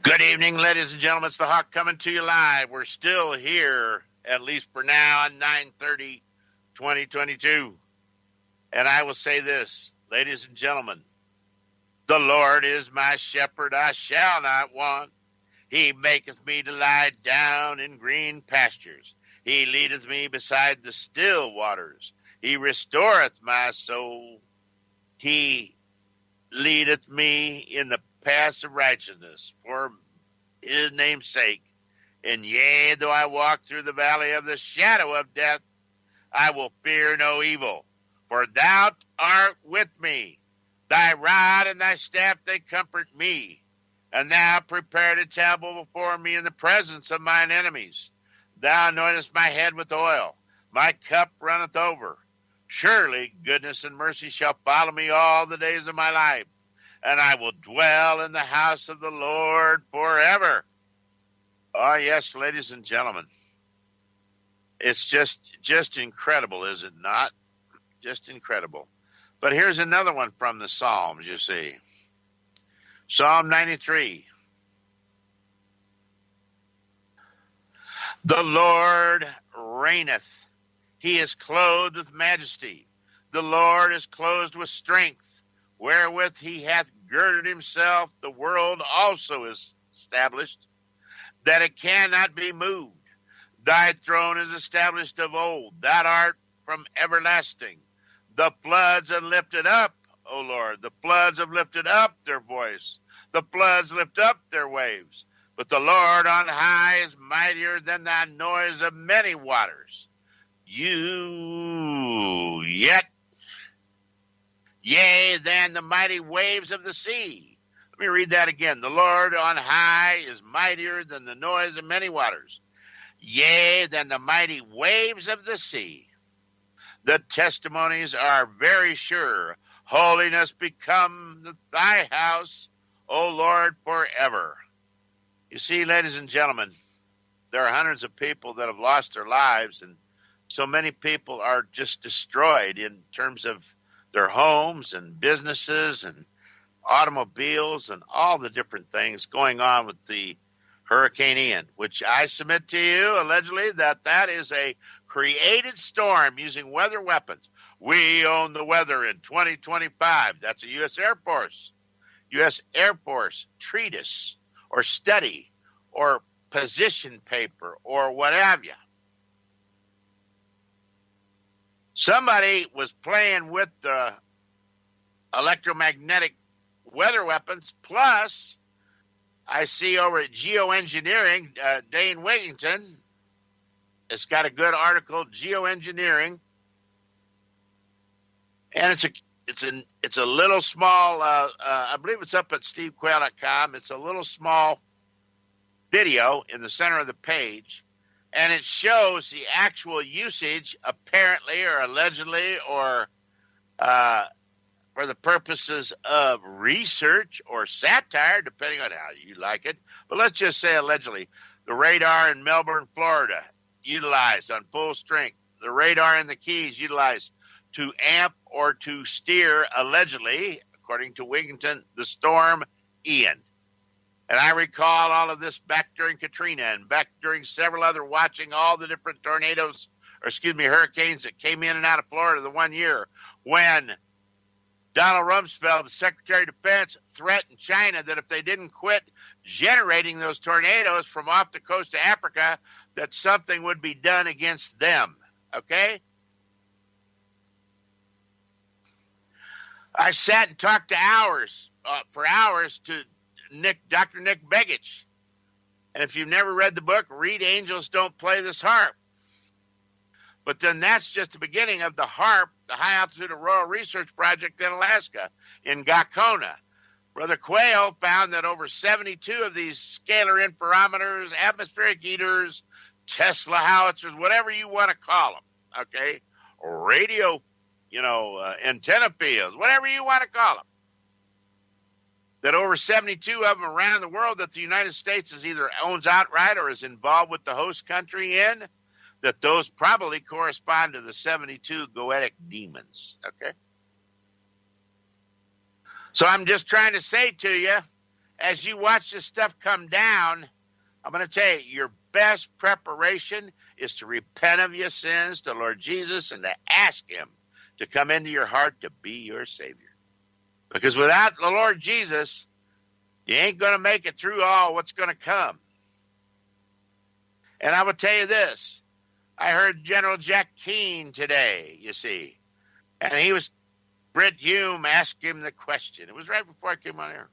Good evening, ladies and gentlemen. It's the Hawk coming to you live. We're still here, at least for now, on 9/30, 2022. And I will say this, ladies and gentlemen, the Lord is my shepherd, I shall not want. He maketh me to lie down in green pastures. He leadeth me beside the still waters. He restoreth my soul. He leadeth me in the paths of righteousness for his name's sake. And yea, though I walk through the valley of the shadow of death, I will fear no evil, for thou art with me. Thy rod and thy staff, they comfort me. And thou prepared a table before me in the presence of mine enemies. Thou anointest my head with oil. My cup runneth over. Surely goodness and mercy shall follow me all the days of my life, and I will dwell in the house of the Lord forever. Oh, yes, ladies and gentlemen. It's just incredible, is it not? Just incredible. But here's another one from the Psalms, you see. Psalm 93. The Lord reigneth. He is clothed with majesty. The Lord is clothed with strength. Wherewith he hath girded himself, the world also is established, that it cannot be moved. Thy throne is established of old. Thou art from everlasting. The floods have lifted up, O Lord. The floods have lifted up their voice. The floods lift up their waves. But the Lord on high is mightier than the noise of many waters. Yea, than the mighty waves of the sea. Let me read that again. The Lord on high is mightier than the noise of many waters. Yea, than the mighty waves of the sea. The testimonies are very sure. Holiness become thy house, O Lord, forever. You see, ladies and gentlemen, there are hundreds of people that have lost their lives, and so many people are just destroyed in terms of their homes and businesses and automobiles and all the different things going on with the Hurricane Ian, which I submit to you allegedly that is a created storm using weather weapons. We own the weather in 2025. That's a U.S. Air Force treatise or study or position paper or what have you. Somebody was playing with the electromagnetic weather weapons. Plus, I see over at Geoengineering, Dane Wigington has got a good article, Geoengineering, and it's a little small. I believe it's up at stevequail.com. It's a little small video in the center of the page. And it shows the actual usage, apparently or allegedly, or for the purposes of research or satire, depending on how you like it. But let's just say allegedly. The radar in Melbourne, Florida, utilized on full strength. The radar in the Keys utilized to amp or to steer, allegedly, according to Wigington, the storm Ian. And I recall all of this back during Katrina and back during several other watching all the different hurricanes that came in and out of Florida the one year when Donald Rumsfeld, the Secretary of Defense, threatened China that if they didn't quit generating those tornadoes from off the coast of Africa, that something would be done against them. Okay? I sat and talked for hours to Dr. Nick Begich. And if you've never read the book, read Angels Don't Play This Harp. But then that's just the beginning of the HAARP, the High Altitude Auroral Research Project in Alaska, in Gakona. Brother Quayle found that over 72 of these scalar interferometers, atmospheric heaters, Tesla howitzers, whatever you want to call them, okay, radio, antenna fields, whatever you want to call them, that over 72 of them around the world that the United States is either owns outright or is involved with the host country in, that those probably correspond to the 72 goetic demons, okay? So I'm just trying to say to you, as you watch this stuff come down, I'm going to tell you, your best preparation is to repent of your sins to Lord Jesus and to ask him to come into your heart to be your Savior. Because without the Lord Jesus, you ain't going to make it through all what's going to come. And I will tell you this. I heard General Jack Keane today, you see. And he was, Brit Hume asked him the question. It was right before I came on air.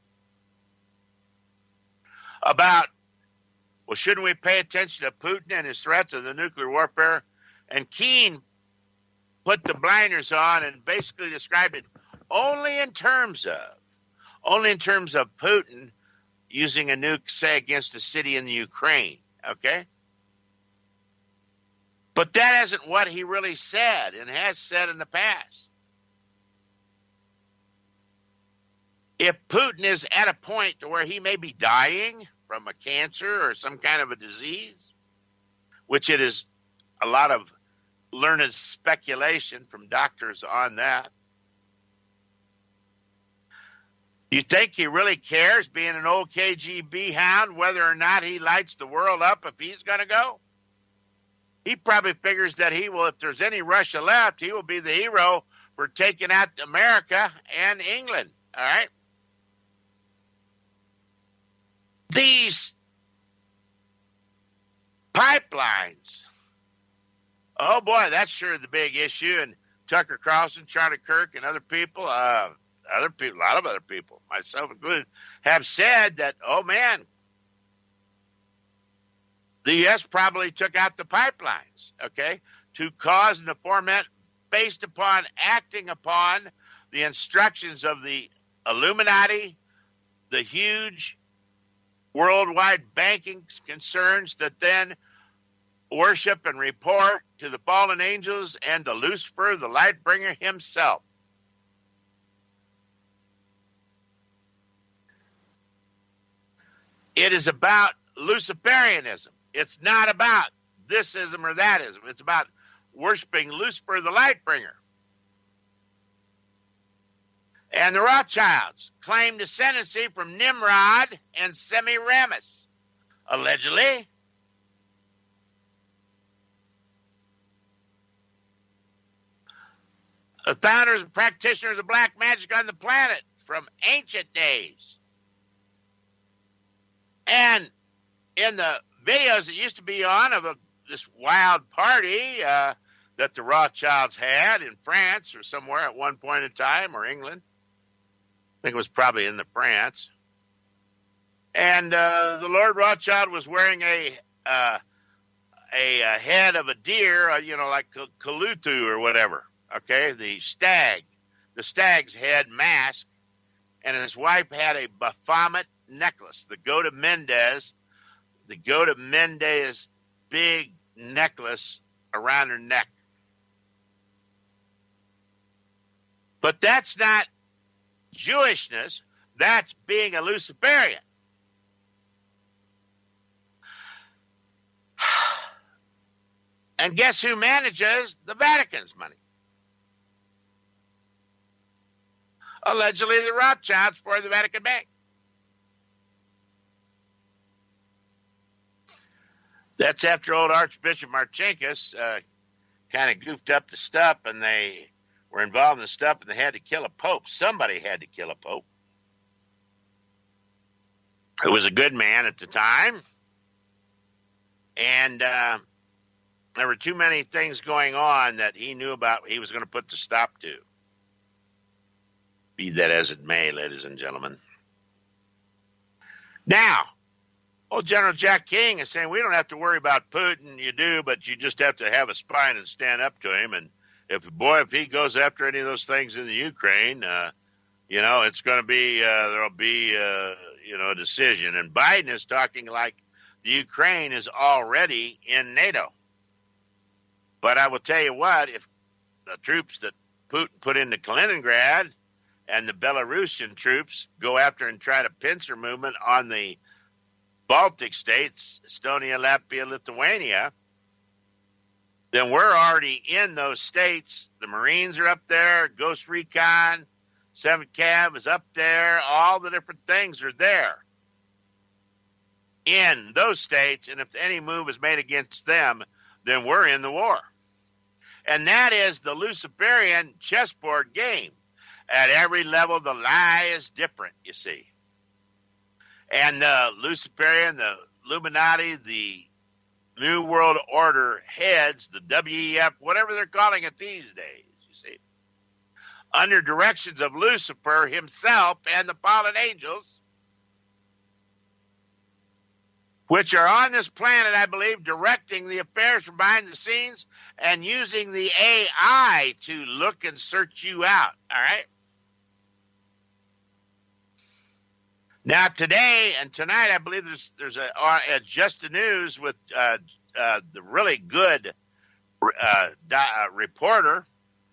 About, well, shouldn't we pay attention to Putin and his threats of the nuclear warfare? And Keane put the blinders on and basically described it only in terms of Putin using a nuke, say, against a city in the Ukraine, okay? But that isn't what he really said and has said in the past. If Putin is at a point to where he may be dying from a cancer or some kind of a disease, which it is a lot of learned speculation from doctors on that, you think he really cares, being an old KGB hound, whether or not he lights the world up if he's going to go? He probably figures that he will, if there's any Russia left, he will be the hero for taking out America and England, all right? These pipelines, oh boy, that's sure the big issue. And Tucker Carlson, Charlie Kirk, and other people, a lot of other people, myself included, have said that, oh man, the U.S. probably took out the pipelines, okay, to cause and to foment based upon acting upon the instructions of the Illuminati, the huge worldwide banking concerns that then worship and report to the fallen angels and to Lucifer, the light bringer himself. It is about Luciferianism. It's not about thisism or thatism. It's about worshiping Lucifer, the light bringer. And the Rothschilds claim descendancy from Nimrod and Semiramis, allegedly. The founders and practitioners of black magic on the planet from ancient days. And in the videos that used to be on of this wild party that the Rothschilds had in France or somewhere at one point in time, or England, I think it was probably in the France. And the Lord Rothschild was wearing a head of a deer, like Kalutu or whatever. Okay, the stag's head mask, and his wife had a Baphomet necklace, the Gota Mendes big necklace around her neck. But that's not Jewishness, that's being a Luciferian. And guess who manages the Vatican's money? Allegedly the Rothschilds for the Vatican Bank. That's after old Archbishop Marcinkus kind of goofed up the stuff, and they were involved in the stuff, and they had to kill a pope. Somebody had to kill a pope. It was a good man at the time, and there were too many things going on that he knew about he was going to put the stop to. Be that as it may, ladies and gentlemen. Now, old General Jack King is saying we don't have to worry about Putin. You do, but you just have to have a spine and stand up to him. And if he goes after any of those things in the Ukraine, it's going to be there'll be a decision. And Biden is talking like the Ukraine is already in NATO. But I will tell you what, if the troops that Putin put into Kaliningrad and the Belarusian troops go after and try to pincer movement on the Baltic states, Estonia, Latvia, Lithuania, then we're already in those states. The Marines are up there, Ghost Recon, 7th Cav is up there, all the different things are there. in those states, and if any move is made against them, then we're in the war. And that is the Luciferian chessboard game. At every level, the lie is different, you see. And the Luciferian, the Illuminati, the New World Order heads, the WEF, whatever they're calling it these days, you see, under directions of Lucifer himself and the fallen angels, which are on this planet, I believe, directing the affairs from behind the scenes and using the AI to look and search you out, all right? Now, today and tonight, I believe there's a Just the News with the really good reporter,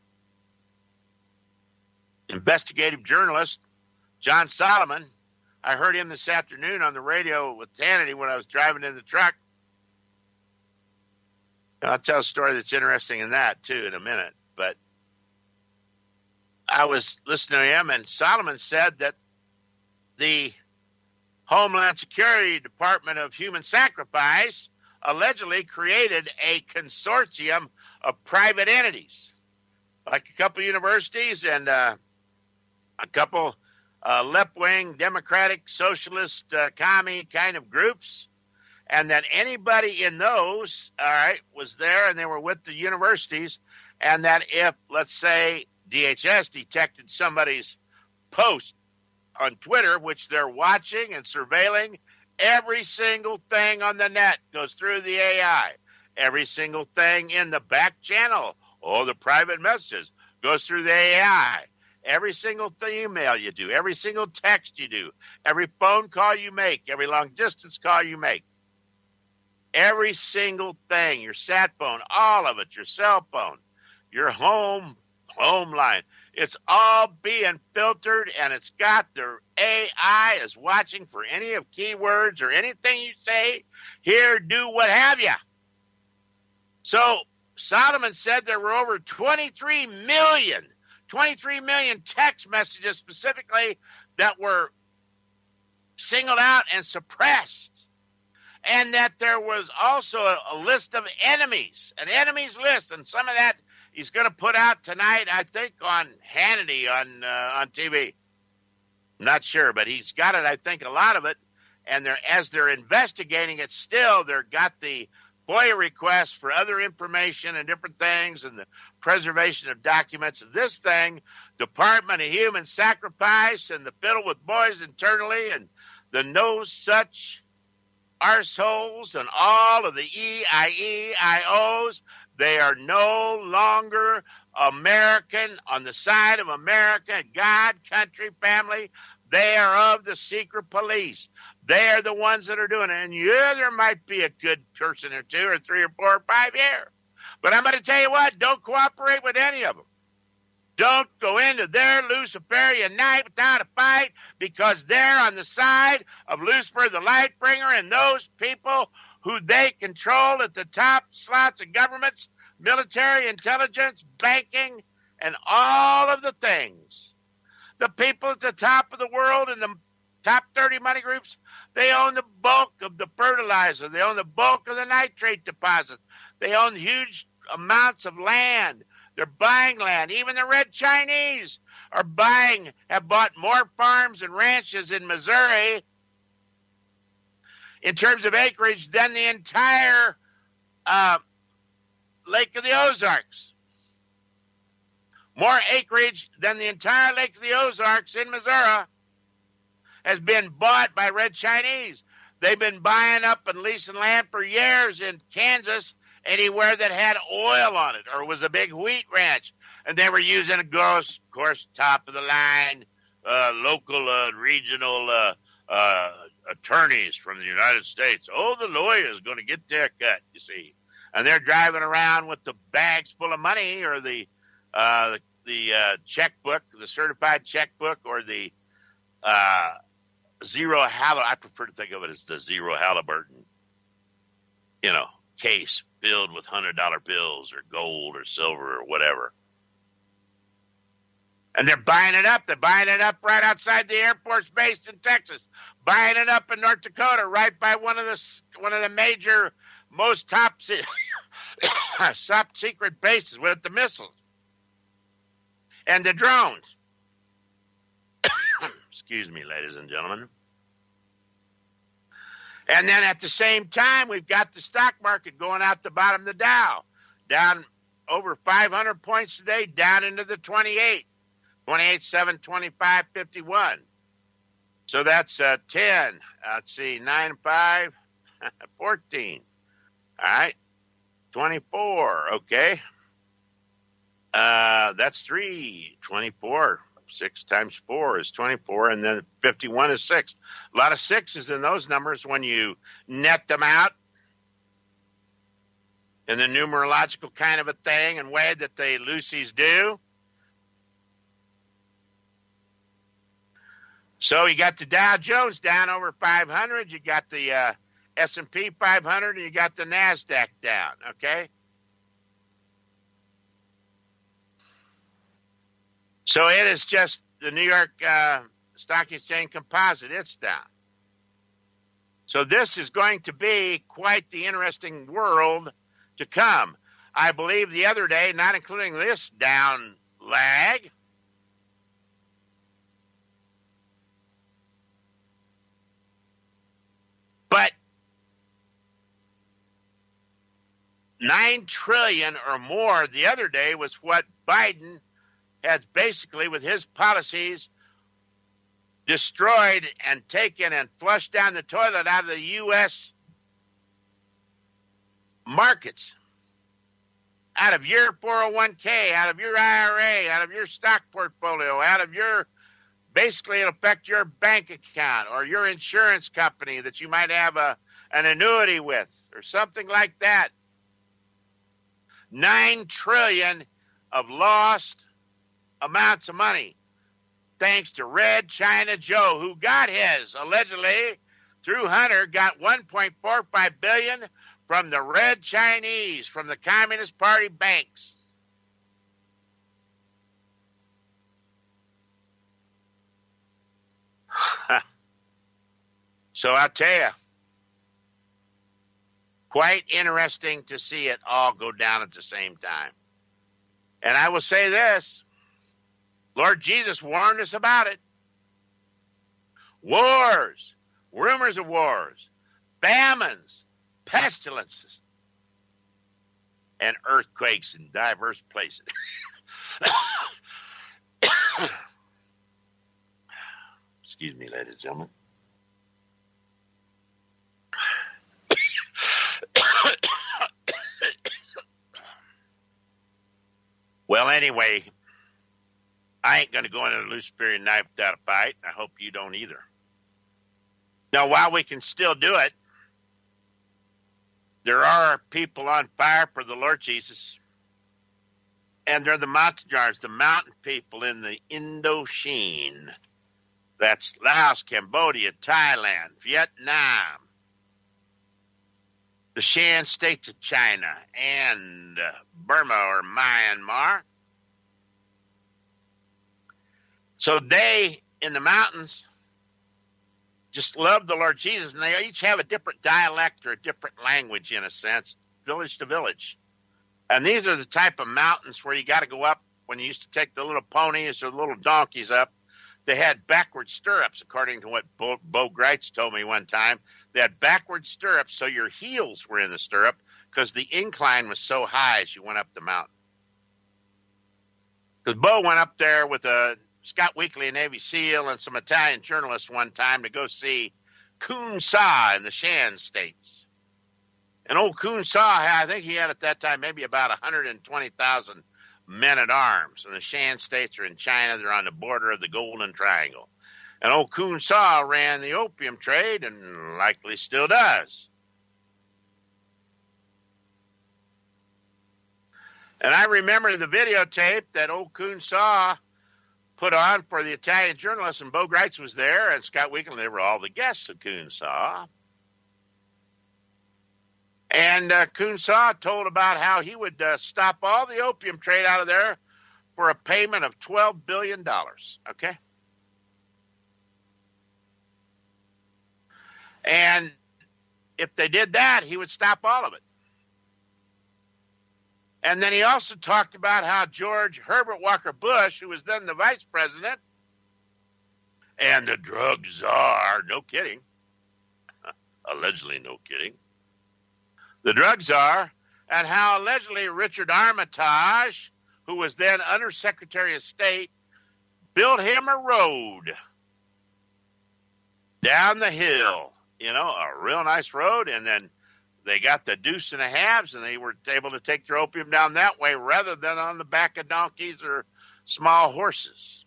investigative journalist, John Solomon. I heard him this afternoon on the radio with Hannity when I was driving in the truck. And I'll tell a story that's interesting in that, too, in a minute. But I was listening to him, and Solomon said that the Homeland Security Department of Human Sacrifice allegedly created a consortium of private entities, like a couple universities and a couple left-wing Democratic, Socialist, commie kind of groups, and that anybody in those, all right, was there and they were with the universities, and that if, let's say, DHS detected somebody's post on Twitter, which they're watching and surveilling, every single thing on the net goes through the AI. Every single thing in the back channel, all the private messages, goes through the AI. Every single email you do, every single text you do, every phone call you make, every long distance call you make, every single thing, your sat phone, all of it, your cell phone, your home line, it's all being filtered, and it's got the AI is watching for any of keywords or anything you say, here, do what have you. So Solomon said there were over 23 million text messages specifically that were singled out and suppressed. And that there was also a list of enemies, an enemies list. And some of that he's going to put out tonight, I think, on Hannity on TV. I'm not sure, but he's got it, I think, a lot of it. And as they're investigating it still, they've got the FOIA requests for other information and different things and the preservation of documents. This thing, Department of Human Sacrifice and the fiddle with boys internally and the no such arseholes and all of the EIEIOs, they are no longer American, on the side of America, God, country, family. They are of the secret police. They are the ones that are doing it. And yeah, there might be a good person or two or three or four or five here. But I'm going to tell you what, don't cooperate with any of them. Don't go into their Luciferian night without a fight, because they're on the side of Lucifer, the light bringer, and those people who they control at the top slots of governments, military, intelligence, banking, and all of the things. The people at the top of the world and the top 30 money groups, they own the bulk of the fertilizer. They own the bulk of the nitrate deposits. They own huge amounts of land. They're buying land. Even the Red Chinese have bought more farms and ranches in Missouri in terms of acreage than the entire Lake of the Ozarks. More acreage than the entire Lake of the Ozarks in Missouri has been bought by Red Chinese. They've been buying up and leasing land for years in Kansas, anywhere that had oil on it or was a big wheat ranch. And they were using, of course, top of the line, local, regional attorneys from the United States. Oh, the lawyer is going to get their cut, you see. And they're driving around with the bags full of money, or the checkbook, the certified checkbook, or the Zero Halliburton. I prefer to think of it as the Zero Halliburton, case filled with $100 bills or gold or silver or whatever. And they're buying it up. They're buying it up right outside the Air Force Base in Texas, buying it up in North Dakota, right by one of the major, most top secret bases with the missiles and the drones. Excuse me, ladies and gentlemen. And then at the same time, we've got the stock market going out the bottom of the Dow, down over 500 points today, down into the 28.7, 25.51. So that's 10. Let's see, 9, 5, 14. All right, 24. Okay. That's 3, 24. 6 times 4 is 24, and then 51 is 6. A lot of sixes in those numbers when you net them out in the numerological kind of a thing and way that the Lucy's do. So you got the Dow Jones down over 500, you got the S&P 500, and you got the NASDAQ down, okay? So it is just the New York Stock Exchange Composite. It's down. So this is going to be quite the interesting world to come. I believe the other day, not including this down lag, but $9 trillion or more the other day was what Biden has basically, with his policies, destroyed and taken and flushed down the toilet out of the U.S. markets, out of your 401k, out of your IRA, out of your stock portfolio, out of your, basically it'll affect your bank account or your insurance company that you might have an annuity with or something like that. $9 trillion of lost amounts of money, thanks to Red China Joe, who got his, allegedly, through Hunter, got $1.45 billion from the Red Chinese, from the Communist Party banks. So I'll tell you, quite interesting to see it all go down at the same time. And I will say this, Lord Jesus warned us about it. Wars, rumors of wars, famines, pestilences, and earthquakes in diverse places. Excuse me, ladies and gentlemen. Well, anyway, I ain't going to go into the Luciferian knife without a fight. I hope you don't either. Now, while we can still do it, there are people on fire for the Lord Jesus. And they're the Montagnards, the mountain people in the Indochine. That's Laos, Cambodia, Thailand, Vietnam, the Shan states of China, and Burma or Myanmar. So they, in the mountains, just love the Lord Jesus, and they each have a different dialect or a different language, in a sense, village to village. And these are the type of mountains where you got to go up. When you used to take the little ponies or the little donkeys up, they had backward stirrups, according to what Bo Greitz told me one time. They had backward stirrups, so your heels were in the stirrup because the incline was so high as you went up the mountain. Because Bo went up there with Scott Weekly, a Navy SEAL, and some Italian journalists one time to go see Kun Sa in the Shan states. And old Kun Sa, I think he had at that time maybe about 120,000 men at arms. And the Shan states are in China. They're on the border of the Golden Triangle. And old Kun Sa ran the opium trade and likely still does. And I remember the videotape that old Kun Sa put on for the Italian journalists, and Bo Greitz was there, and Scott Weekly. They were all the guests of Kun Sa. And Kun Sa told about how he would stop all the opium trade out of there for a payment of $12 billion. Okay? And if they did that, he would stop all of it. And then he also talked about how George Herbert Walker Bush, who was then the vice president, and the drug czar, no kidding, allegedly no kidding, the drug czar, and how allegedly Richard Armitage, who was then Undersecretary of State, built him a road down the hill, a real nice road, and then they got the deuce and a halves, and they were able to take their opium down that way rather than on the back of donkeys or small horses.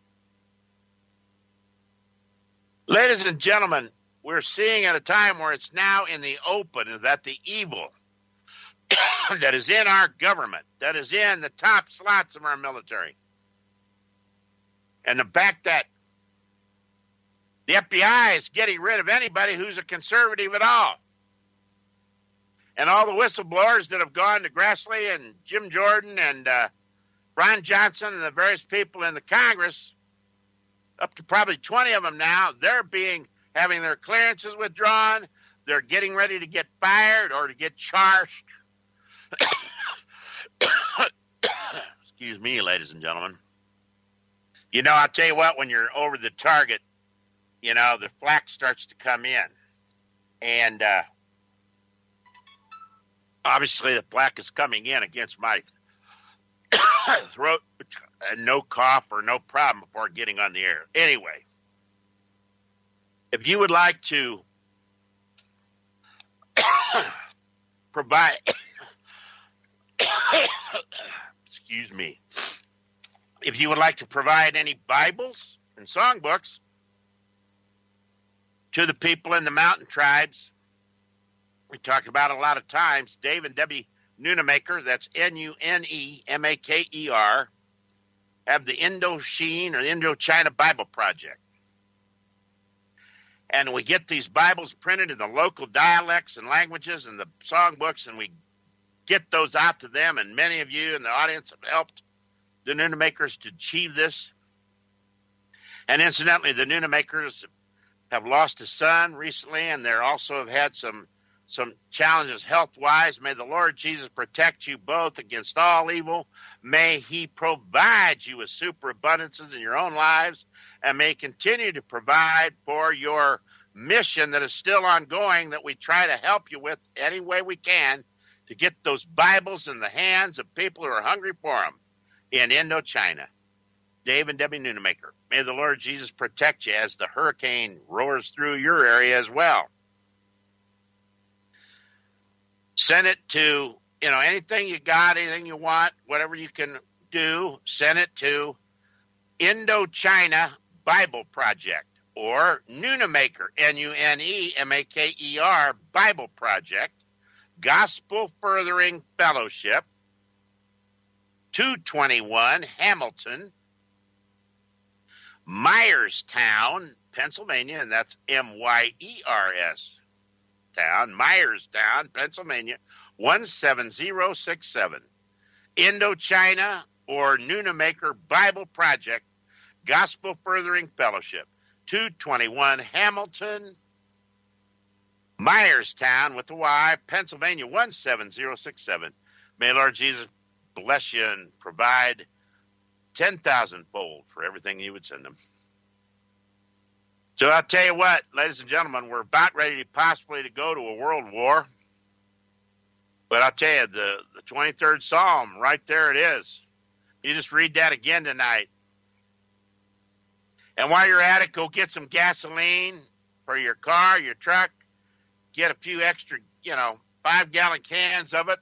Ladies and gentlemen, we're seeing at a time where it's now in the open that the evil that is in our government, that is in the top slots of our military, and the fact that the FBI is getting rid of anybody who's a conservative at all. And all the whistleblowers that have gone to Grassley and Jim Jordan and Ron Johnson and the various people in the Congress, up to probably 20 of them now, they're having their clearances withdrawn. They're getting ready to get fired or to get charged. Excuse me, ladies and gentlemen. I'll tell you what, when you're over the target, the flak starts to come in. And obviously the flak is coming in against my throat, and no cough or no problem before getting on the air. Anyway, if you would like to provide, excuse me, if you would like to provide any Bibles and songbooks to the people in the mountain tribes, we talked about a lot of times, Dave and Debbie Nunemaker, that's Nunemaker, have the Indochine or Indochina Bible Project. And we get these Bibles printed in the local dialects and languages and the songbooks, and we get those out to them, and many of you in the audience have helped the Nunemakers to achieve this. And incidentally, the Nunemakers have lost a son recently, and they also have had some challenges health-wise. May the Lord Jesus protect you both against all evil. May he provide you with superabundances in your own lives, and may he continue to provide for your mission that is still ongoing, that we try to help you with any way we can to get those Bibles in the hands of people who are hungry for them in Indochina. Dave and Debbie Nunemaker. May the Lord Jesus protect you as the hurricane roars through your area as well. Send it to, anything you got, anything you want, whatever you can do, send it to Indochina Bible Project or Nunemaker, Nunemaker Bible Project, Gospel Furthering Fellowship, 221 Hamilton, Myerstown, Pennsylvania, and that's Myers town, Myerstown, Pennsylvania, 17067. Indochina or Nunemaker Bible Project, Gospel Furthering Fellowship, 221 Hamilton, Myerstown with the Y, Pennsylvania, 17067. May Lord Jesus bless you and provide 10,000-fold for everything you would send them. So I'll tell you what, ladies and gentlemen, we're about ready to possibly to go to a world war. But I'll tell you, the 23rd Psalm, right there it is. You just read that again tonight. And while you're at it, go get some gasoline for your car, your truck. Get a few extra, 5-gallon cans of it.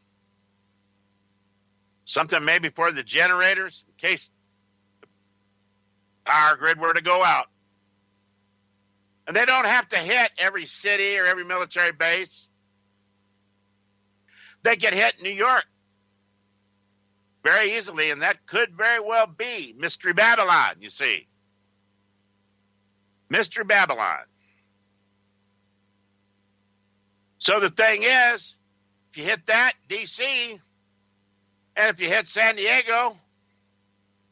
Something maybe for the generators in case the power grid were to go out. And they don't have to hit every city or every military base. They get hit in New York very easily, and that could very well be Mystery Babylon, you see. Mystery Babylon. So the thing is, if you hit that, D.C., and if you hit San Diego,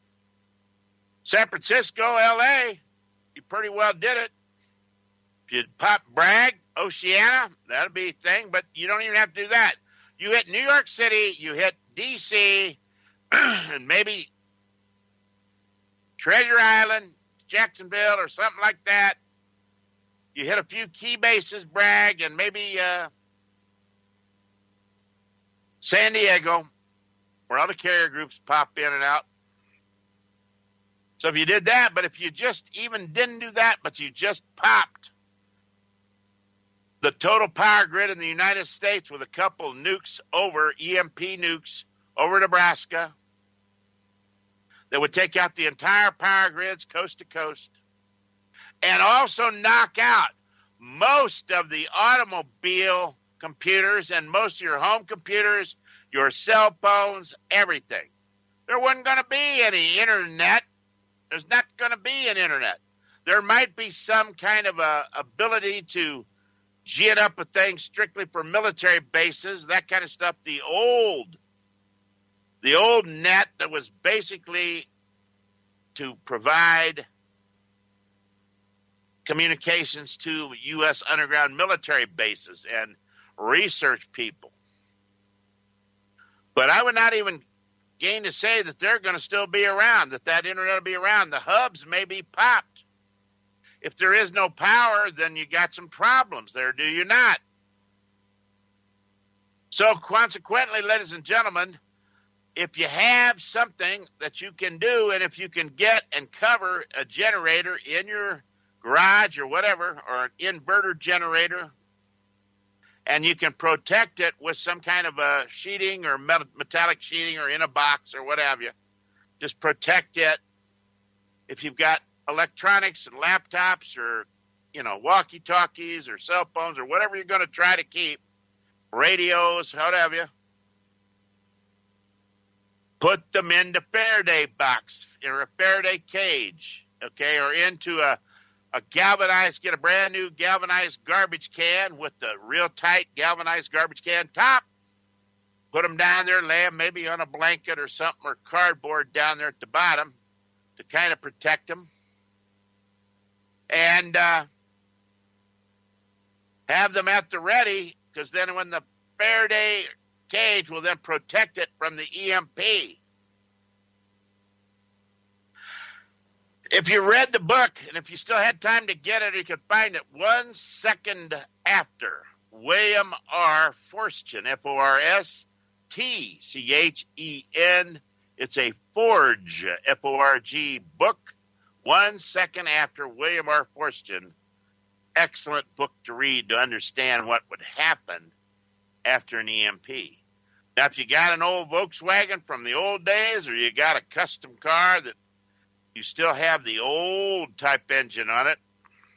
San Francisco, L.A., you pretty well did it. If you pop Bragg, Oceana, that'll be a thing, but you don't even have to do that. You hit New York City, you hit D.C., and maybe Treasure Island, Jacksonville, or something like that. You hit a few key bases, Bragg, and maybe San Diego, where all the carrier groups pop in and out. So if you did that, but if you just even didn't do that, but you just popped the total power grid in the United States with a couple nukes over, EMP nukes, over Nebraska, that would take out the entire power grids coast to coast, and also knock out most of the automobile computers and most of your home computers, your cell phones, everything. There wasn't going to be any internet. There's not going to be an internet. There might be some kind of a ability to gin up a thing strictly for military bases, that kind of stuff. The old net that was basically to provide communications to U.S. underground military bases and research people. But I would not even gain to say that they're going to still be around, that internet will be around. The hubs may be popped. If there is no power, then you got some problems there, do you not? So consequently, ladies and gentlemen, if you have something that you can do, and if you can get and cover a generator in your garage or whatever, or an inverter generator, and you can protect it with some kind of a sheeting or metallic sheeting or in a box or what have you, just protect it. If you've got electronics and laptops or, walkie-talkies or cell phones or whatever you're going to try to keep, radios, what have you, put them in the Faraday box or a Faraday cage, okay, or into a galvanized, get a brand new galvanized garbage can with the real tight galvanized garbage can top. Put them down there, lay them maybe on a blanket or something, or cardboard down there at the bottom to kind of protect them. And have them at the ready, because then when the Faraday cage will then protect it from the EMP. If you read the book, and if you still had time to get it, you could find it 1 second after William R. Forstchen, Forstchen. It's a Forge, Forg book. 1 second after William R. Forstchen. Excellent book to read to understand what would happen after an EMP. Now, if you got an old Volkswagen from the old days, or you got a custom car that you still have the old type engine on it,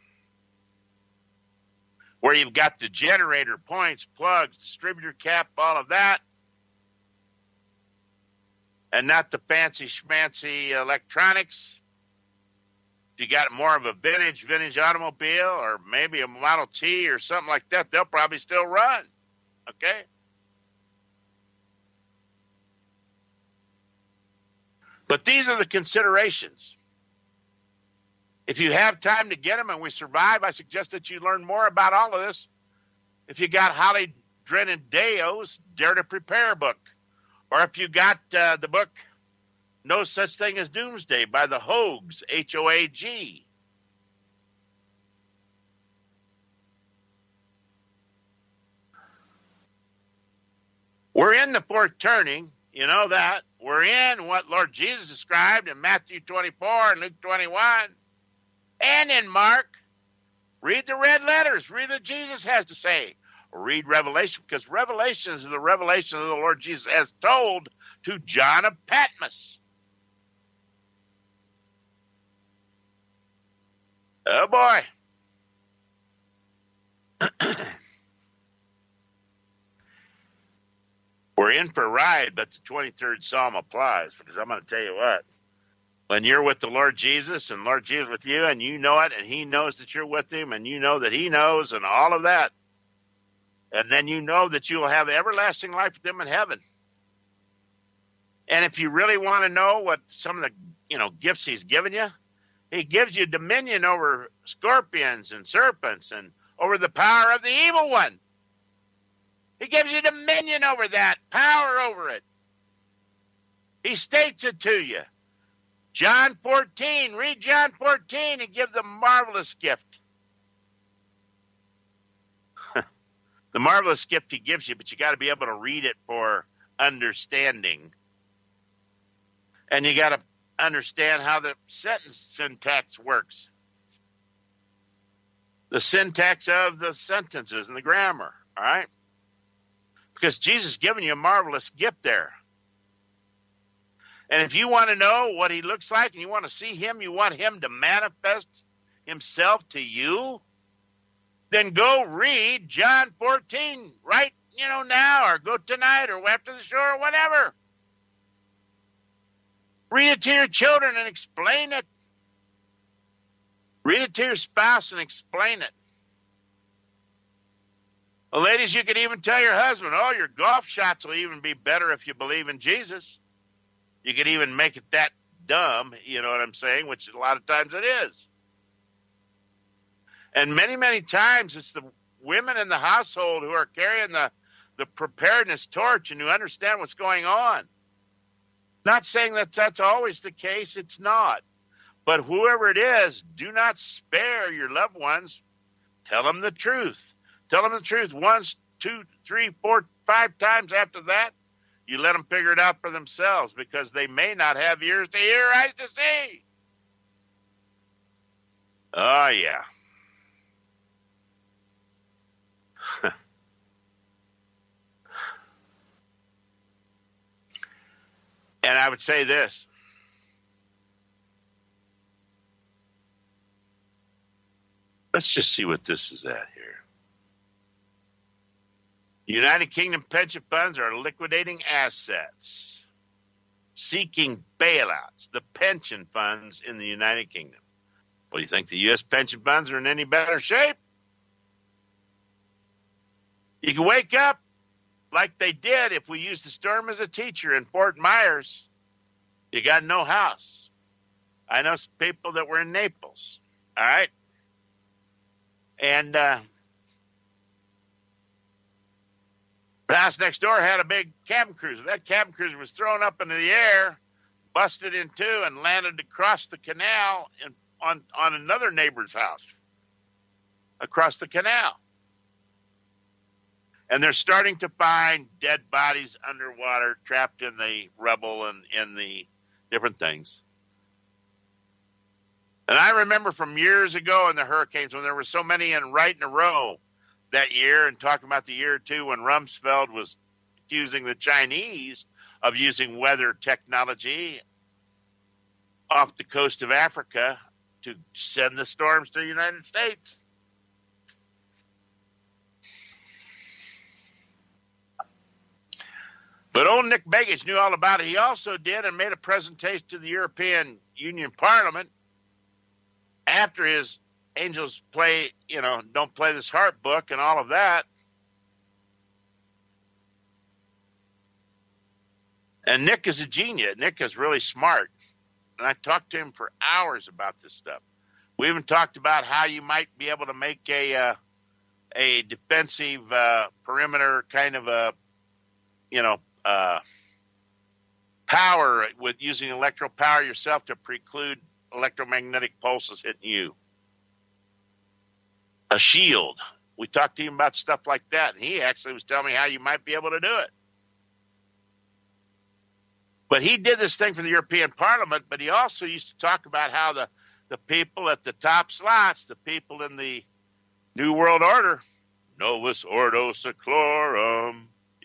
where you've got the generator, points, plugs, distributor cap, all of that, and not the fancy schmancy electronics. If you got more of a vintage automobile, or maybe a Model T or something like that, they'll probably still run. Okay? But these are the considerations. If you have time to get them and we survive, I suggest that you learn more about all of this. If you got Holly Drennan Deo's Dare to Prepare book, or if you got the book No Such Thing as Doomsday by the Hoags, Hoag. We're in the fourth turning. You know that. We're in what Lord Jesus described in Matthew 24 and Luke 21 and in Mark. Read the red letters. Read what Jesus has to say. Read Revelation, because Revelation is the revelation of the Lord Jesus as told to John of Patmos. Oh, boy. We're in for a ride, but the 23rd Psalm applies, because I'm going to tell you what. When you're with the Lord Jesus and Lord Jesus with you, and you know it, and he knows that you're with him, and you know that he knows, and all of that, and then you know that you will have everlasting life with him in heaven. And if you really want to know what some of the gifts he's given you. He gives you dominion over scorpions and serpents and over the power of the evil one. He gives you dominion over that, power over it. He states it to you. John 14, read John 14 and give the marvelous gift. The marvelous gift he gives you, but you got to be able to read it for understanding. And you got to understand how the sentence syntax works. The syntax of the sentences and the grammar, all right? Because Jesus has given you a marvelous gift there. And if you want to know what he looks like and you want to see him, you want him to manifest himself to you, then go read John 14 right, now, or go tonight or after the show or whatever. Read it to your children and explain it. Read it to your spouse and explain it. Well, ladies, you could even tell your husband, your golf shots will even be better if you believe in Jesus. You could even make it that dumb, you know what I'm saying, which a lot of times it is. And many, many times it's the women in the household who are carrying the preparedness torch and who understand what's going on. Not saying that that's always the case. It's not. But whoever it is, do not spare your loved ones. Tell them the truth. Tell them the truth once, 2, 3, 4, 5 times after that. You let them figure it out for themselves because they may not have ears to hear, eyes to see. Oh, yeah. And I would say this. Let's just see what this is at here. United Kingdom pension funds are liquidating assets, seeking bailouts, the pension funds in the United Kingdom. What do you think? The U.S. pension funds are in any better shape? You can wake up like they did if we used the storm as a teacher in Fort Myers. You got no house. I know some people that were in Naples. All right. And the house next door had a big cabin cruiser. That cabin cruiser was thrown up into the air, busted in two, and landed across the canal on another neighbor's house across the canal. And they're starting to find dead bodies underwater, trapped in the rubble and in the different things. And I remember from years ago in the hurricanes when there were so many right in a row that year, and talking about the year or two when Rumsfeld was accusing the Chinese of using weather technology off the coast of Africa to send the storms to the United States. But old Nick Begich knew all about it. He also did and made a presentation to the European Union Parliament after his Angels play, don't play this heart book and all of that. And Nick is a genius. Nick is really smart. And I talked to him for hours about this stuff. We even talked about how you might be able to make a defensive perimeter kind of power with using electrical power yourself to preclude electromagnetic pulses hitting you. A shield. We talked to him about stuff like that, and he actually was telling me how you might be able to do it. But he did this thing for the European Parliament, but he also used to talk about how the people at the top slots, the people in the New World Order, Novus Ordo Seclorum,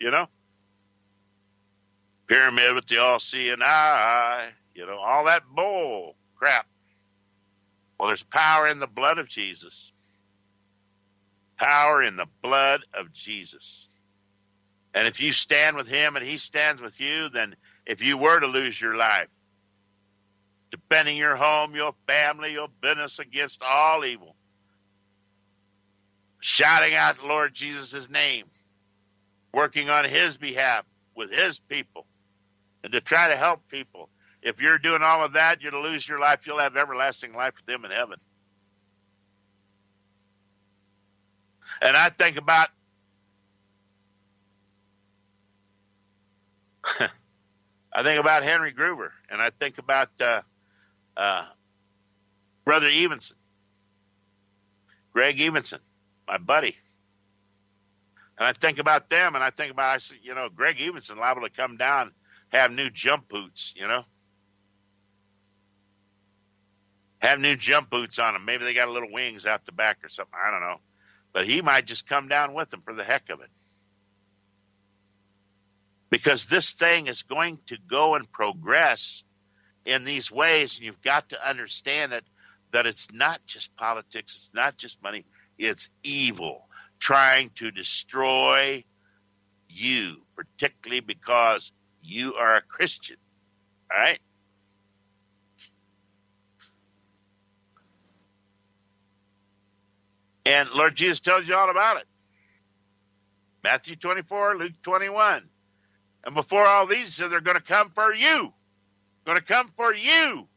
pyramid with the all-seeing eye, all that bull crap. Well, there's power in the blood of Jesus. Power in the blood of Jesus. And if you stand with him and he stands with you, then if you were to lose your life, defending your home, your family, your business against all evil, shouting out the Lord Jesus' name, working on his behalf with his people, and to try to help people. if you're doing all of that, you're to lose your life. You'll have everlasting life with him in heaven. And I think about Henry Gruber, and I think about Brother Evenson, Greg Evenson, my buddy. And I think about them, and I think about, Greg Evenson liable to come down, have new jump boots, Have new jump boots on them. Maybe they got a little wings out the back or something. I don't know. But he might just come down with them for the heck of it. Because this thing is going to go and progress in these ways, and you've got to understand it, that it's not just politics, it's not just money, it's evil trying to destroy you, particularly because you are a Christian. All right? And Lord Jesus tells you all about it. Matthew 24, Luke 21. And before all these, he said they're going to come for you. Going to come for you.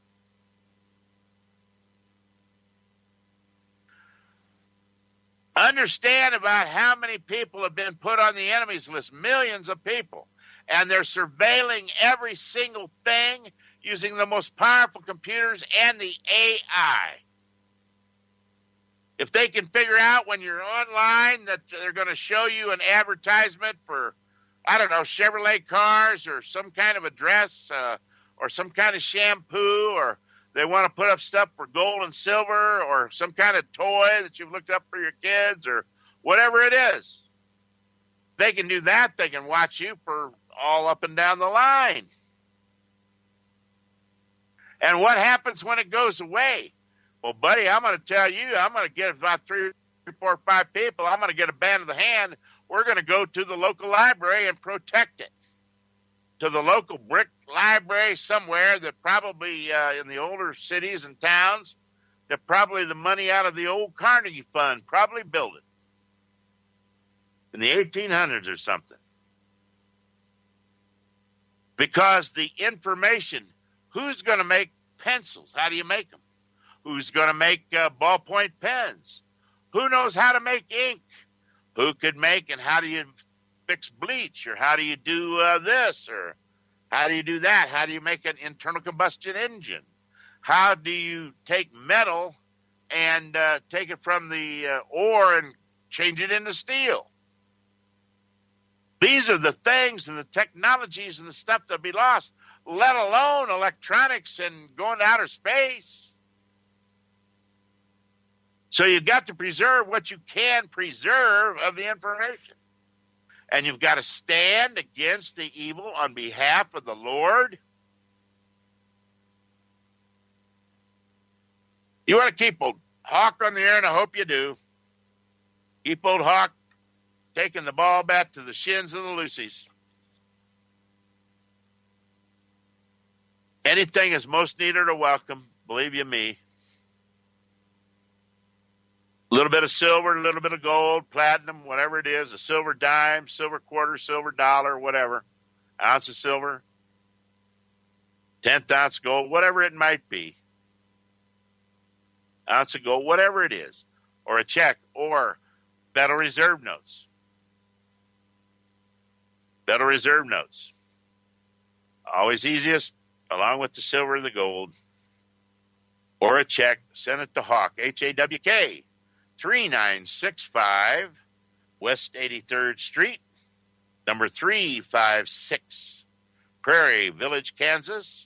Understand about how many people have been put on the enemy's list. Millions of people. And they're surveilling every single thing using the most powerful computers and the AI. If they can figure out when you're online that they're going to show you an advertisement for, I don't know, Chevrolet cars or some kind of a dress or some kind of shampoo, or they want to put up stuff for gold and silver or some kind of toy that you've looked up for your kids or whatever it is. They can do that. They can watch you for all up and down the line. And what happens when it goes away? Well, buddy, I'm going to tell you, I'm going to get about 3, 4, 5 people. I'm going to get a band of the hand. We're going to go to the local library and protect it. To the local brick library somewhere that probably in the older cities and towns, that probably the money out of the old Carnegie Fund probably built it. In the 1800s or something. Because the information, who's going to make pencils? How do you make them? Who's going to make ballpoint pens? Who knows how to make ink? Who could make, and how do you fix bleach? Or how do you do this? Or how do you do that? How do you make an internal combustion engine? How do you take metal and take it from the ore and change it into steel? These are the things and the technologies and the stuff that'll be lost, let alone electronics and going to outer space. So you've got to preserve what you can preserve of the information. And you've got to stand against the evil on behalf of the Lord. You want to keep old Hawk on the air, and I hope you do. Keep old Hawk taking the ball back to the shins of the Lucy's. Anything is most needed or welcome, believe you me. A little bit of silver, a little bit of gold, platinum, whatever it is, a silver dime, silver quarter, silver dollar, whatever, ounce of silver, 10th ounce gold, whatever it might be, ounce of gold, whatever it is, or a check, or Federal Reserve notes. Federal Reserve notes. Always easiest, along with the silver and the gold, or a check, send it to Hawk, H-A-W-K. 3965 West 83rd Street, number 356, Prairie Village, Kansas,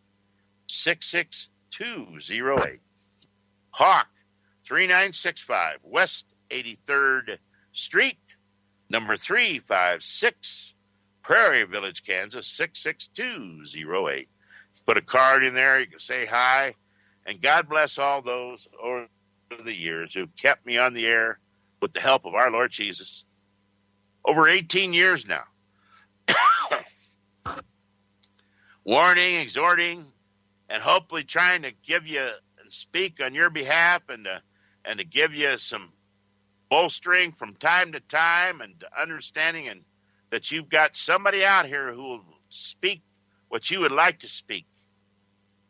66208. Hawk, 3965 West 83rd Street, number 356, Prairie Village, Kansas, 66208. Put a card in there. You can say hi. And God bless all those over the years who've kept me on the air with the help of our Lord Jesus. Over 18 years now. Warning, exhorting, and hopefully trying to give you and speak on your behalf and to give you some bolstering from time to time and understanding, and that you've got somebody out here who will speak what you would like to speak.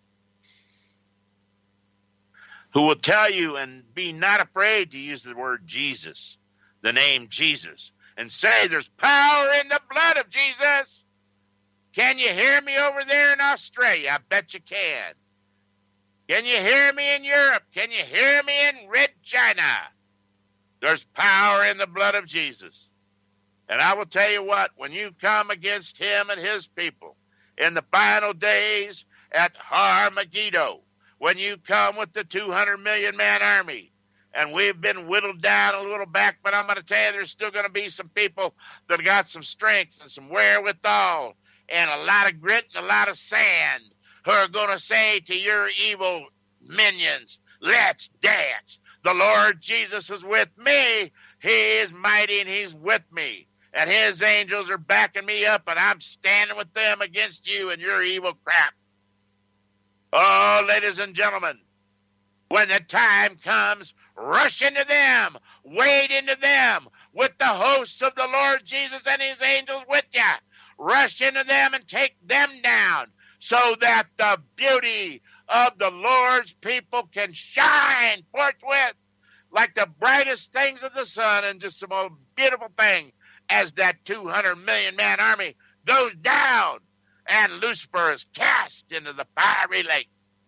who will tell you and be not afraid to use the word Jesus, the name Jesus, and say there's power in the blood of Jesus. Can you hear me over there in Australia? I bet you can. Can you hear me in Europe? Can you hear me in Red China? There's power in the blood of Jesus. And I will tell you what, when you come against him and his people in the final days at Armageddon, when you come with the 200 million man army, and we've been whittled down a little back, but I'm going to tell you there's still going to be some people that got some strength and some wherewithal and a lot of grit and a lot of sand who are going to say to your evil minions, let's dance. The Lord Jesus is with me. He is mighty and he's with me. And his angels are backing me up, and I'm standing with them against you and your evil crap. Oh, ladies and gentlemen, when the time comes, rush into them, wade into them with the hosts of the Lord Jesus and his angels with you. Rush into them and take them down so that the beauty of the Lord's people can shine forthwith like the brightest things of the sun, and just the most beautiful thing as that 200 million man army goes down and Lucifer is cast into the fiery lake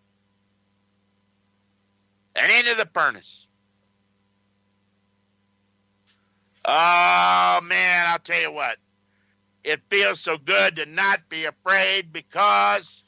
and into the furnace. Oh, man, I'll tell you what. It feels so good to not be afraid because,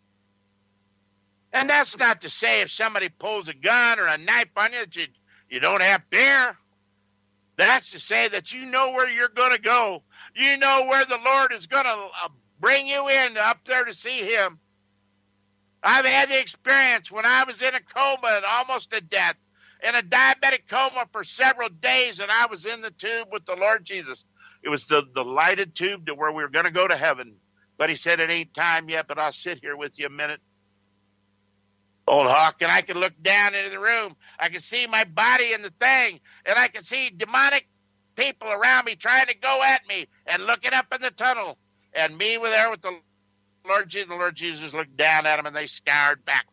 and that's not to say if somebody pulls a gun or a knife on you that you don't have fear. That's to say that you know where you're going to go. You know where the Lord is going to bring you in up there to see him. I've had the experience when I was in a coma and almost to death, in a diabetic coma for several days, and I was in the tube with the Lord Jesus. It was the lighted tube to where we were going to go to heaven. But he said, it ain't time yet, but I'll sit here with you a minute. Old Hawk, and I could look down into the room. I could see my body in the thing, and I could see demonic people around me trying to go at me and looking up in the tunnel. And me were there with the Lord Jesus. The Lord Jesus looked down at them, and they scoured back.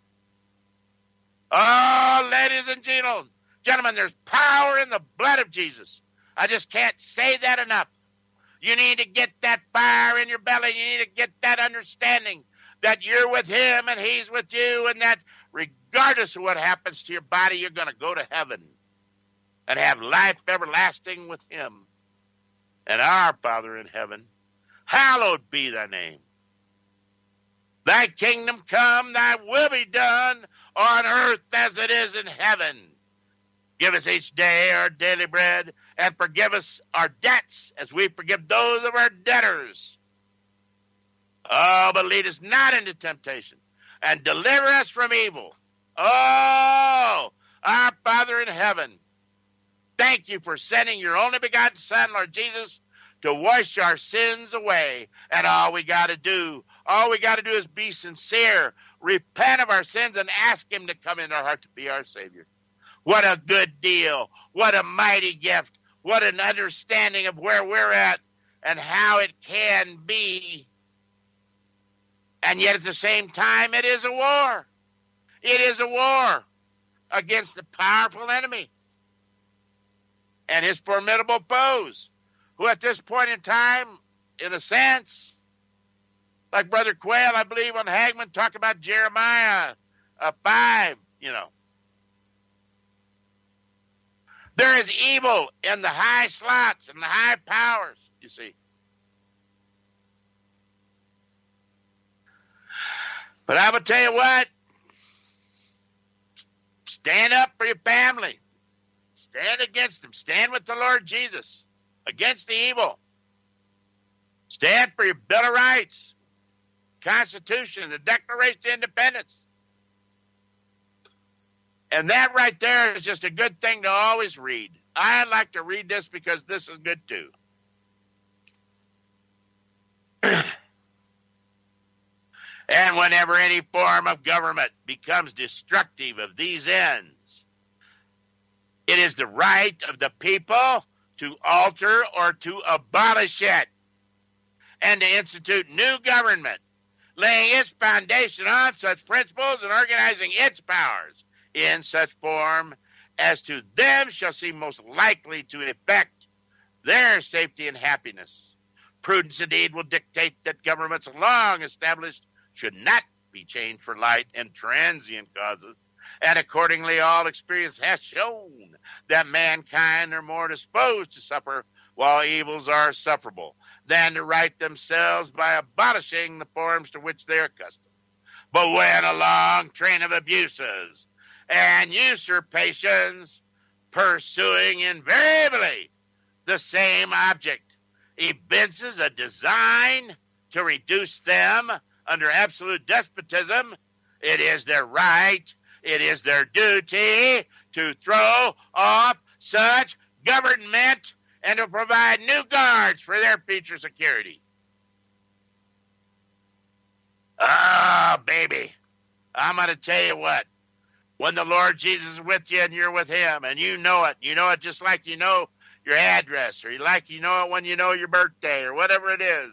Oh, ladies and gentlemen, there's power in the blood of Jesus. I just can't say that enough. You need to get that fire in your belly. You need to get that understanding that you're with him and he's with you, and that regardless of what happens to your body, you're going to go to heaven and have life everlasting with him. And our Father in heaven, hallowed be thy name. Thy kingdom come, thy will be done on earth as it is in heaven. Give us each day our daily bread, and forgive us our debts as we forgive those of our debtors. Oh, but lead us not into temptation, and deliver us from evil. Oh, our Father in heaven, thank you for sending your only begotten Son, Lord Jesus, to wash our sins away. And all we got to do is be sincere, repent of our sins, and ask him to come into our heart to be our Savior. What a good deal. What a mighty gift. What an understanding of where we're at and how it can be. And yet at the same time, it is a war. It is a war against the powerful enemy and his formidable foes, who at this point in time, in a sense, like Brother Quayle, I believe, on Hagman, talked about Jeremiah 5, There is evil in the high slots and the high powers, you see. But I will tell you what, stand up for your family. Stand against them. Stand with the Lord Jesus against the evil. Stand for your Bill of Rights, Constitution, the Declaration of Independence. And that right there is just a good thing to always read. I like to read this because this is good too. And whenever any form of government becomes destructive of these ends, it is the right of the people to alter or to abolish it and to institute new government, laying its foundation on such principles and organizing its powers, in such form as to them shall seem most likely to effect their safety and happiness. Prudence indeed will dictate that governments long established should not be changed for light and transient causes, and accordingly all experience has shown that mankind are more disposed to suffer while evils are sufferable than to right themselves by abolishing the forms to which they are accustomed. But when a long train of abuses and usurpations, pursuing invariably the same object, evinces a design to reduce them under absolute despotism, it is their right, it is their duty to throw off such government and to provide new guards for their future security. Ah, baby, I'm going to tell you what. When the Lord Jesus is with you and you're with him and you know it just like you know your address or like you know it when you know your birthday or whatever it is.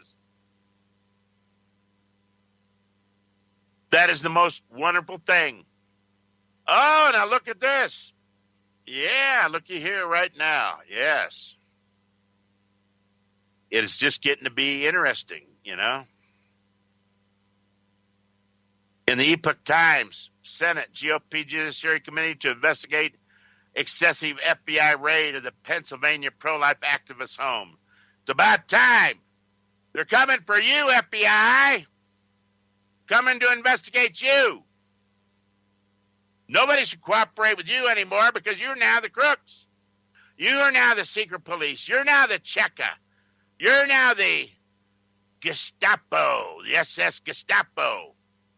That is the most wonderful thing. Oh, now look at this. Yeah, looky here right now. Yes. It is just getting to be interesting, you know. In the Epoch Times, Senate GOP Judiciary Committee to investigate excessive FBI raid of the Pennsylvania pro-life activist home. It's about time. They're coming for you, FBI. Coming to investigate you. Nobody should cooperate with you anymore because you're now the crooks. You are now the secret police. You're now the Cheka. You're now the Gestapo, the SS Gestapo.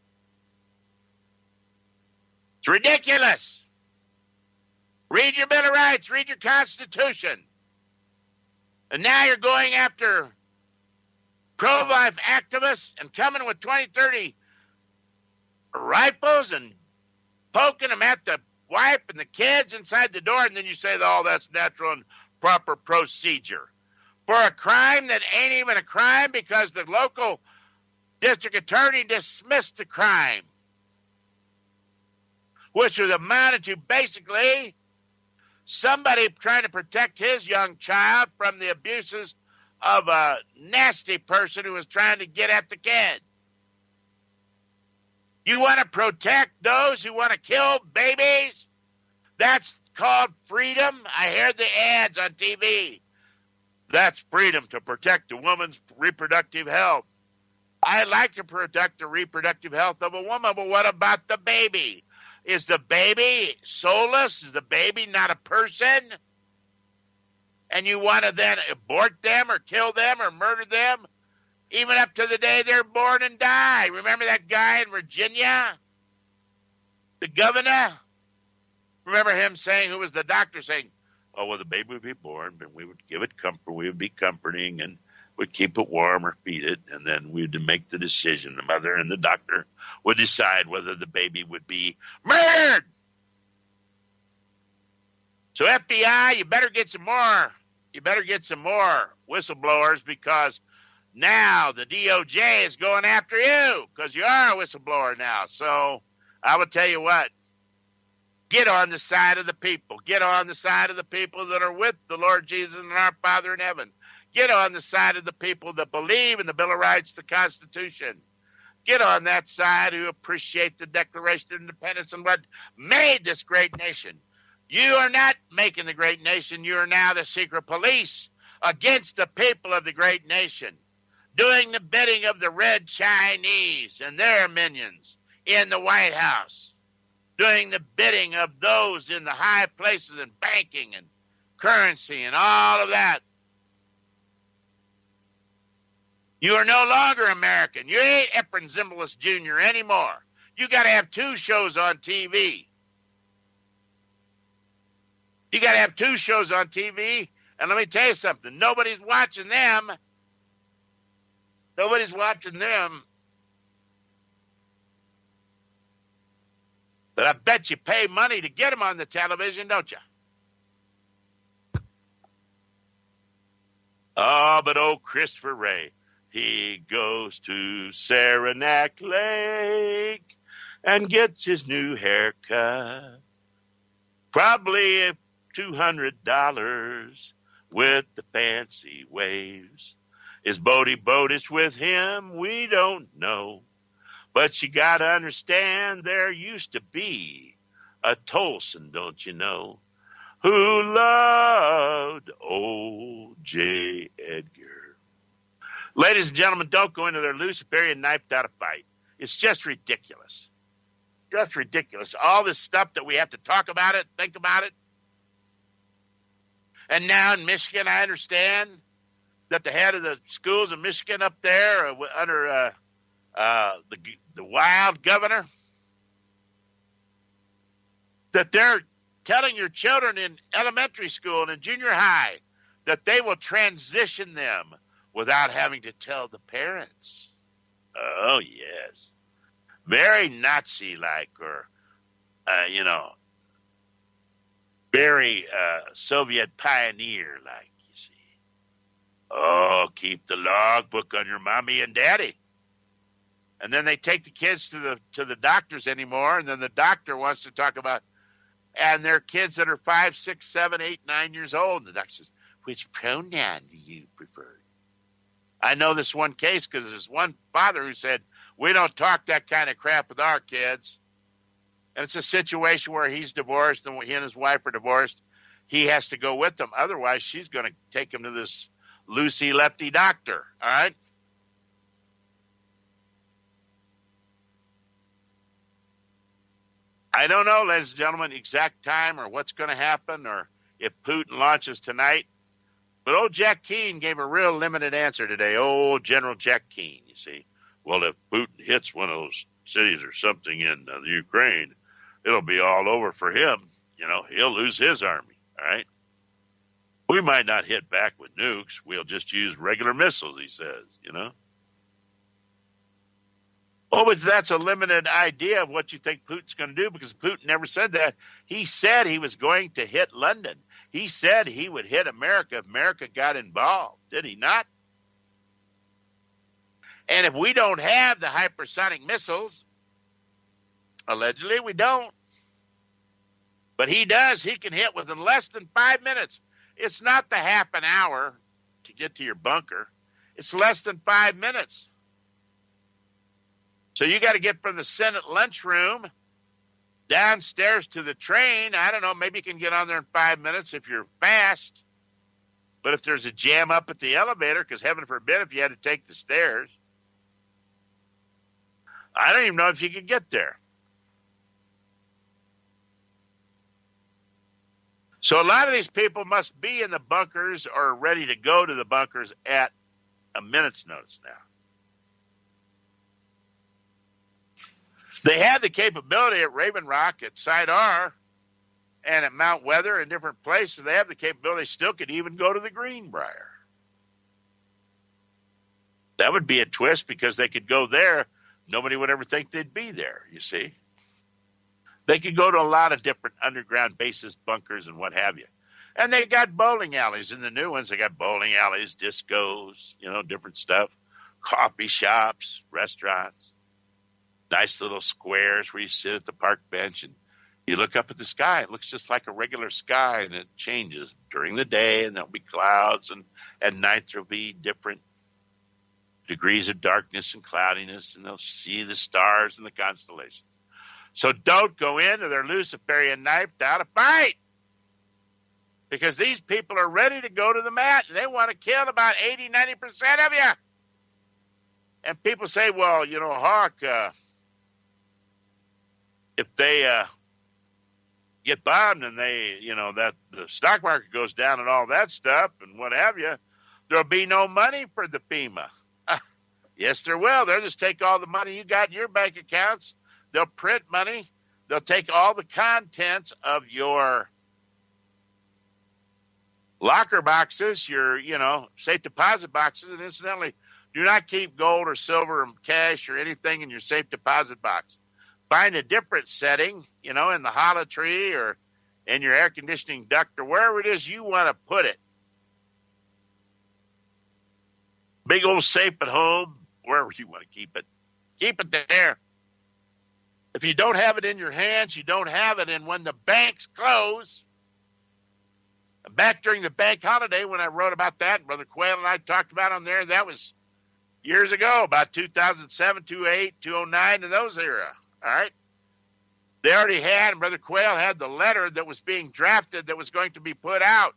It's ridiculous. Read your Bill of Rights. Read your Constitution. And now you're going after pro-life activists and coming with 20, 30 rifles and poking them at the wife and the kids inside the door, and then you say, oh, that's natural and proper procedure. For a crime that ain't even a crime because the local district attorney dismissed the crime, which was amounted to basically somebody trying to protect his young child from the abuses of a nasty person who was trying to get at the kid. You want to protect those who want to kill babies? That's called freedom. I hear the ads on TV. That's freedom to protect a woman's reproductive health. I like to protect the reproductive health of a woman, but what about the baby? Is the baby soulless? Is the baby not a person? And you want to then abort them or kill them or murder them even up to the day they're born and die. Remember that guy in Virginia? The governor? Remember him saying, who was the doctor saying, oh, well, the baby would be born, but we would give it comfort. We would be comforting and we'd keep it warm or feed it. And then we'd make the decision. The mother and the doctor would decide whether the baby would be murdered. So FBI, you better get some more whistleblowers because now the DOJ is going after you because you are a whistleblower now. So I will tell you what, get on the side of the people. Get on the side of the people that are with the Lord Jesus and our Father in heaven. Get on the side of the people that believe in the Bill of Rights, the Constitution. Get on that side who appreciate the Declaration of Independence and what made this great nation. You are not making the great nation. You are now the secret police against the people of the great nation, doing the bidding of the Red Chinese and their minions in the White House, doing the bidding of those in the high places in banking and currency and all of that. You are no longer American. You ain't Efren Zimbalist Jr. anymore. You got to have 2 shows on TV. You got to have 2 shows on TV. And let me tell you something. Nobody's watching them. Nobody's watching them. But I bet you pay money to get them on the television, don't you? Oh, but old Christopher Ray. He goes to Saranac Lake and gets his new haircut. Probably $200 with the fancy waves. Is Bodie Bodish with him? We don't know. But you got to understand there used to be a Tolson, don't you know, who loved old J. Edgar. Ladies and gentlemen, don't go into their Luciferian knife without a fight. It's just ridiculous. Just ridiculous. All this stuff that we have to talk about it, think about it. And now in Michigan, I understand that the head of the schools in Michigan up there under the wild governor, that they're telling your children in elementary school and in junior high that they will transition them without having to tell the parents. Oh, yes. Very Nazi-like or, very Soviet pioneer-like, you see. Oh, keep the logbook on your mommy and daddy. And then they take the kids to the doctors anymore, and then the doctor wants to talk about, and they're kids that are 5, 6, 7, 8, 9 years old. And the doctor says, which pronoun do you prefer? I know this one case because there's one father who said, we don't talk that kind of crap with our kids. And it's a situation where he's divorced and he and his wife are divorced. He has to go with them. Otherwise, she's going to take him to this Lucy Lefty doctor. All right. I don't know, ladies and gentlemen, exact time or what's going to happen or if Putin launches tonight. But old Jack Keane gave a real limited answer today. Old General Jack Keane, you see. Well, if Putin hits one of those cities or something in the Ukraine, it'll be all over for him. He'll lose his army, all right? We might not hit back with nukes. We'll just use regular missiles, he says, Oh, but that's a limited idea of what you think Putin's going to do because Putin never said that. He said he was going to hit London. He said he would hit America if America got involved. Did he not? And if we don't have the hypersonic missiles, allegedly we don't, but he does, he can hit within less than 5 minutes. It's not the half an hour to get to your bunker. It's less than 5 minutes. So you got to get from the Senate lunchroom downstairs to the train. I don't know, maybe you can get on there in 5 minutes if you're fast. But if there's a jam up at the elevator, because heaven forbid if you had to take the stairs, I don't even know if you could get there. So a lot of these people must be in the bunkers or ready to go to the bunkers at a minute's notice now. They have the capability at Raven Rock, at Side R, and at Mount Weather and different places. They have the capability, still could even go to the Greenbrier. That would be a twist because they could go there. Nobody would ever think they'd be there, you see. They could go to a lot of different underground bases, bunkers, and what have you. And they got bowling alleys in the new ones. They got bowling alleys, discos, different stuff, coffee shops, restaurants, nice little squares where you sit at the park bench and you look up at the sky. It looks just like a regular sky, and it changes during the day, and there'll be clouds, and at night there'll be different degrees of darkness and cloudiness, and they'll see the stars and the constellations. So don't go into their Luciferian knife without a fight, because these people are ready to go to the mat, and they want to kill about 80, 90% of you. And people say, well, Hawk, if they get bombed and they, that the stock market goes down and all that stuff and what have you, there'll be no money for the FEMA. Yes, there will. They'll just take all the money you got in your bank accounts. They'll print money. They'll take all the contents of your locker boxes, your, safe deposit boxes. And incidentally, do not keep gold or silver and cash or anything in your safe deposit box. Find a different setting, in the hollow tree or in your air conditioning duct or wherever it is you want to put it. Big old safe at home, wherever you want to keep it. Keep it there. If you don't have it in your hands, you don't have it. And when the banks close, back during the bank holiday when I wrote about that, Brother Quayle and I talked about on there, that was years ago, about 2007, 2008, 2009, in those era. All right? They already had, and Brother Quayle had the letter that was being drafted that was going to be put out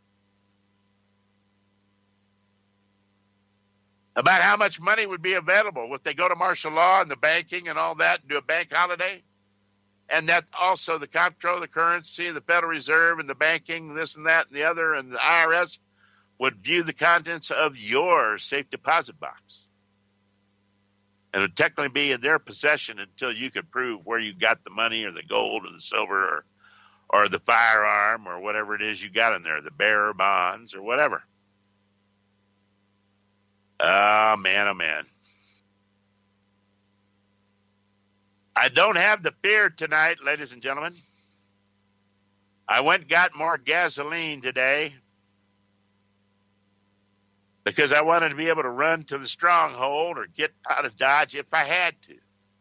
about how much money would be available if they go to martial law and the banking and all that and do a bank holiday. And that also the comptroller of the currency, the Federal Reserve, and the banking, this and that and the other, and the IRS would view the contents of your safe deposit box. And it would technically be in their possession until you could prove where you got the money or the gold or the silver or the firearm or whatever it is you got in there, the bearer bonds or whatever. Oh, man, oh, man. I don't have the fear tonight, ladies and gentlemen. I went and got more gasoline today because I wanted to be able to run to the stronghold or get out of Dodge if I had to.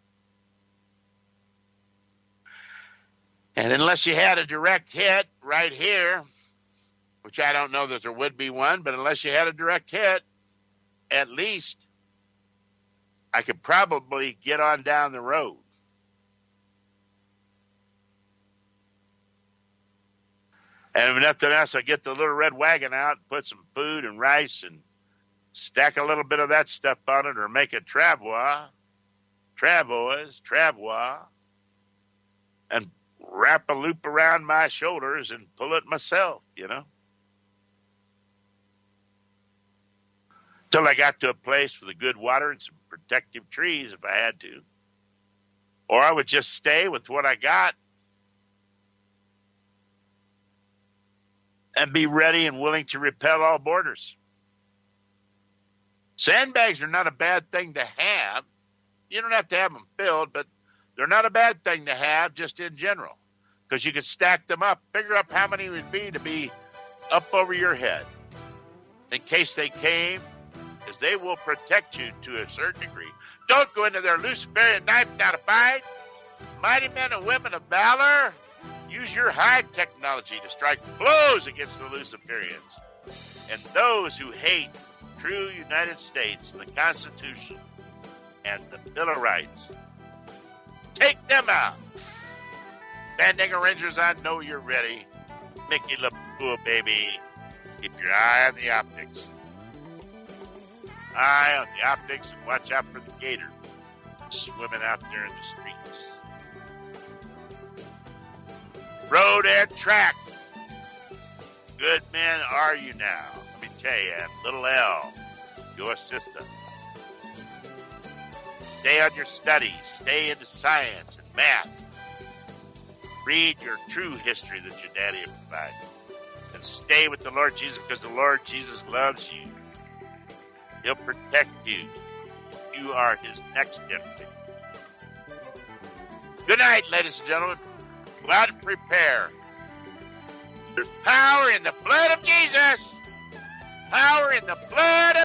And unless you had a direct hit right here, which I don't know that there would be one, but unless you had a direct hit, at least I could probably get on down the road. And if nothing else, I get the little red wagon out and put some food and rice and stack a little bit of that stuff on it or make a travois, and wrap a loop around my shoulders and pull it myself, you know. Till I got to a place with a good water and some protective trees if I had to. Or I would just stay with what I got and be ready and willing to repel all borders. Sandbags are not a bad thing to have. You don't have to have them filled, but they're not a bad thing to have just in general, because you can stack them up, figure up how many it would be to be up over your head in case they came, because they will protect you to a certain degree. Don't go into their Luciferian knife down a fight. Mighty men and women of valor, use your high technology to strike blows against the Luciferians and those who hate true United States and the Constitution and the Bill of Rights. Take them out. Fandango Rangers, I know you're ready. Mickey LaPool, baby. Keep your eye on the optics. Eye on the optics and watch out for the gator swimming out there in the streets. Road and track. Good men are you now? Let me tell you, little L, your assistant. Stay on your studies. Stay into science and math. Read your true history that your daddy provided. And stay with the Lord Jesus, because the Lord Jesus loves you. He'll protect you. You are his next gift. Good night, ladies and gentlemen. Go out and prepare. There's power in the blood of Jesus. Power in the blood of